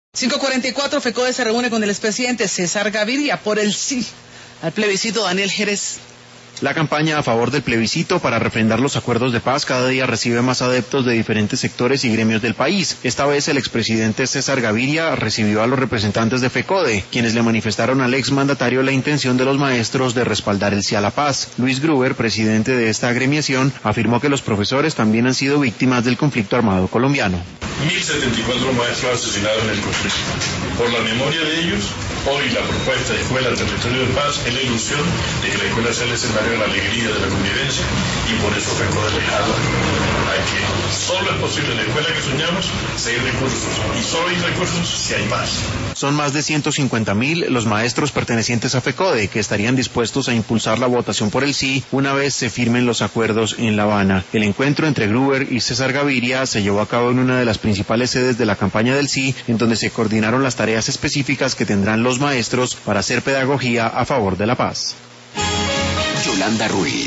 5:44, FECODE se reúne con el expresidente César Gaviria por el sí al plebiscito. Daniel Jerez. La campaña a favor del plebiscito para refrendar los acuerdos de paz cada día recibe más adeptos de diferentes sectores y gremios del país. Esta vez el expresidente César Gaviria recibió a los representantes de FECODE, quienes le manifestaron al exmandatario la intención de los maestros de respaldar el sí a la paz. Luis Gruber, presidente de esta agremiación, afirmó que los profesores también han sido víctimas del conflicto armado colombiano. 1.074 maestros asesinados en el conflicto. Por la memoria de ellos, hoy la propuesta de Escuela Territorio de Paz es la ilusión de que la escuela sea el escenario de la alegría, de la convivencia, y por eso FECODE le jala a que solo es posible en la escuela que soñamos si hay recursos, y solo hay recursos si hay paz. Son más de 150.000 los maestros pertenecientes a FECODE que estarían dispuestos a impulsar la votación por el sí una vez se firmen los acuerdos en La Habana. El encuentro entre Gruber y César Gaviria se llevó a cabo en una de las principales sedes de la campaña del sí, en donde se coordinaron las tareas específicas que tendrán los maestros para hacer pedagogía a favor de la paz. Yolanda Ruiz.